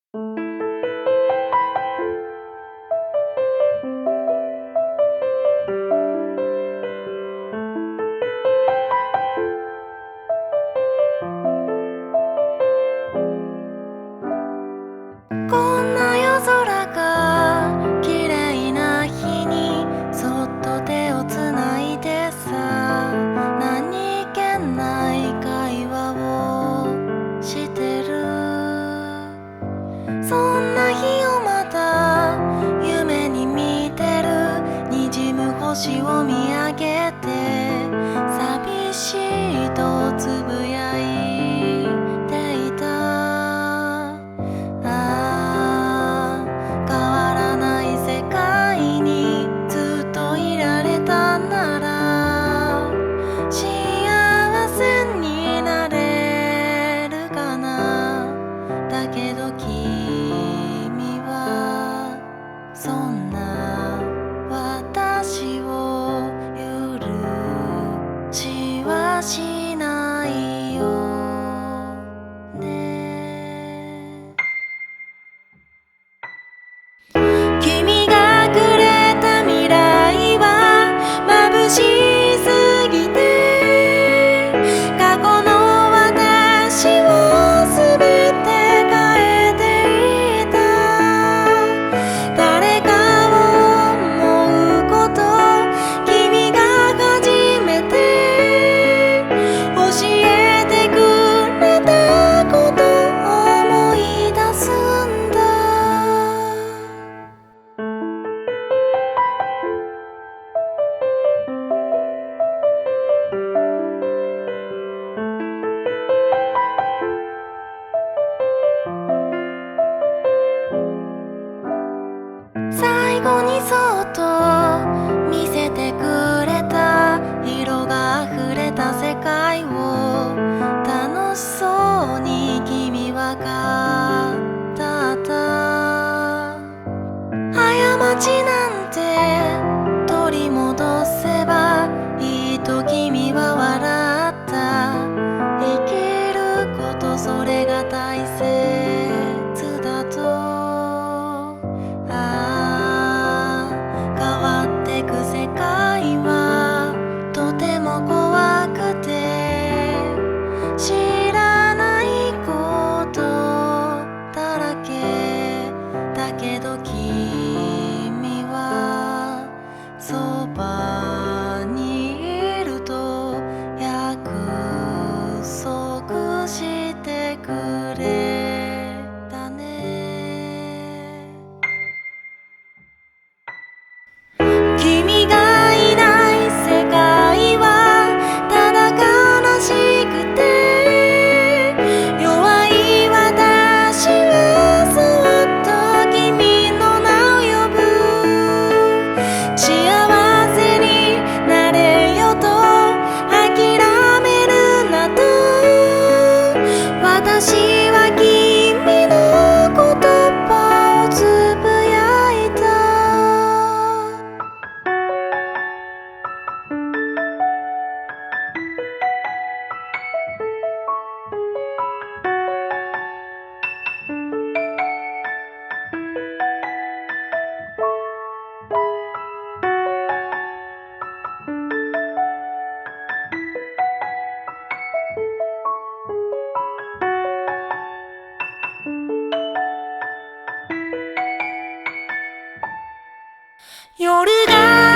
こんな夜空が綺麗な日にそっと手をつないでさ、何気ない会話をしてる。そんな日をまた夢に見てる。滲む星を見上げて寂しいとつぶやいていた。変わらない世界にずっといられたなら幸せになれるかな。だけど君はそんな私を許しはしないよね。君がくれた未来は眩しすぎて、過去の私をすべて変えていた。誰かを思うこと、君が初めて教えてくれたことを思い出すんだ。最後にそっと見せてくれた色があふれた世界を楽しそうに君は語った。過ちなんて取り戻せばいいと君は笑った。生きることそれが大切だと。変わってく世界はとても怖くて、知らないことだらけだけど君はそばにいると約束してくれたね。君がいない世界はただ悲しくて、弱い私はそっと君の名を呼ぶ。幸せになれよと諦めるなと、私は君の言葉をつぶやいた。夜が